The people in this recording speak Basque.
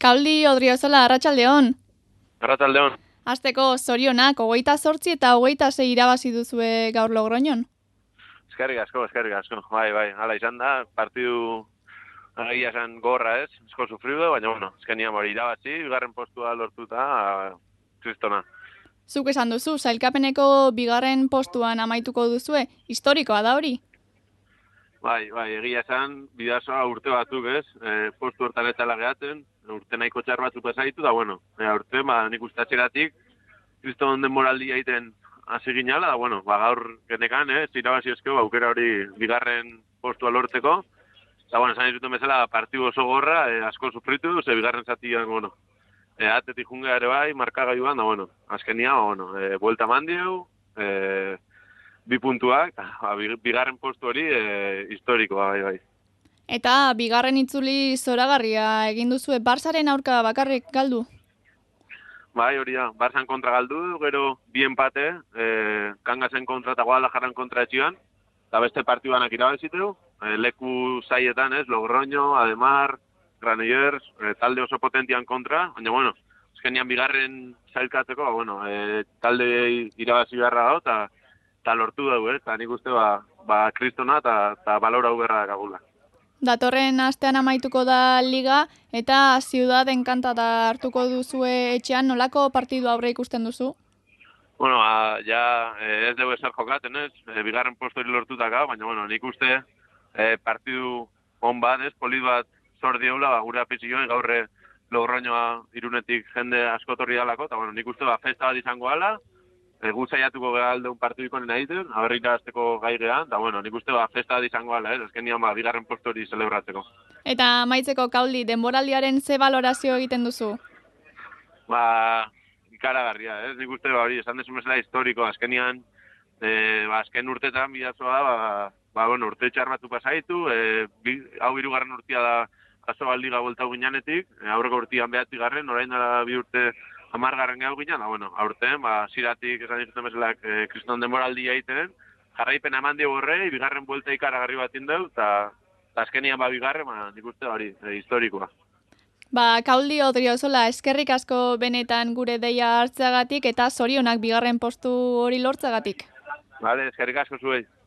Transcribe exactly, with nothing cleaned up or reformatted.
Kauldi Odriozola, arratsaldeon. Arratsaldeon. Hasteko zorionak, hogeita zortzi eta hogeita sei irabazi duzue gaur Logroñon. Eskerrik asko, eskerrik asko. Bai, bai, hala izan da, partidu egia esan gorra ez, esko sufrido, baina bueno, eskenian hori irabazi, bigarren postua lortuta, kristona. Zuk esan duzu, sailkapeneko bigarren postuan amaituko duzue, historikoa da hori? Bai, bai, egia esan, bidazoa urte batzuk ez, e, postu hortan etala gehatzen, urte nahiko txar batzuk bezaitu, da bueno, e, urte, ba, nik ustatxeratik, kriston denboraldi egiten hasi ginala, da bueno, ba, gaur genekan, ez, irabazi ezkeo, aukera hori bigarren postua lortzeko, eta bueno, esan izuten bezala, partidu oso gorra, e, asko sufritu, ze bigarren zatian, bueno, e, atetik jungea ere bai, markagailuan, da bueno, azkenia, ba, bueno, e, buelta mandieu, e, bi puntuak, bigarren postu hori e, historikoa, bai, bai. Eta bigarren itzuli zoragarria egin duzue, Barsaren aurka bakarrik galdu? Bai, hori da, Barsan kontra galdu, gero bi empate, e, Kangasen kontra eta Guadalajaran kontra etxian, eta beste partibanak irabaziteu, e, leku zaietan, ez, Logroño, Ademar, Granollers, e, talde oso potentian kontra, baina, bueno, azkenian bigarren zailkatzeko, ba, bueno, e, talde irabazi beharra dago, eta eta lortu dugu, eh? Eta nik uste ba, ba kristona eta balora uberra dakagula. Datorren astean amaituko da liga eta Ciudad Encantada hartuko duzue etxean, nolako partidu aurre ikusten duzu? Bueno, ba, ja ez dugu ezer jokaten ez, e, bigarren postu hori lortutaka, baina bueno, nik uste e, partidu on bat ez, polit bat zor dieula, ba, gure apizioen gaurre Logroñoa Irunetik jende askotorri dalako, eta bueno, nik uste ba, festa bat izango ala, Egu zaiatuko gara alde un partidu ikonen egiten, haberri irabazteko gai gehan, eta bueno, nik uste ba, festa izango ala, ez, ezken nian ba, bigarren postu hori celebratzeko. Eta amaitzeko Kauldi, denboraldiaren ze balorazio egiten duzu? Ba, ikaragarria, ez, nik uste ba, hori, esan desu mesela historiko, azken nian, e, ba, azken urtetan bidazoa, ba, ba, bueno, urte txar batu pasaitu, e, bi, hau hirugarren urtia da aso baldiga boltau ginenetik, e, aurreko urtian behatzi garren, orain da bi urte amargarren gau ginen, da, bueno, aurten, ba, ziratik esan dituzten bezalak e, kriston denboraldia egiten, jarraipen eman dio horrei, bigarren buelta ikaragarri bat indeu, eta azkenian ba bigarren, ba, nik uste hori, e, historikoa. Ba, Kauldi Odriozola, eskerrik asko benetan gure deia hartzeagatik eta zorionak bigarren postu hori lortzagatik. Vale, eskerrik asko zuei.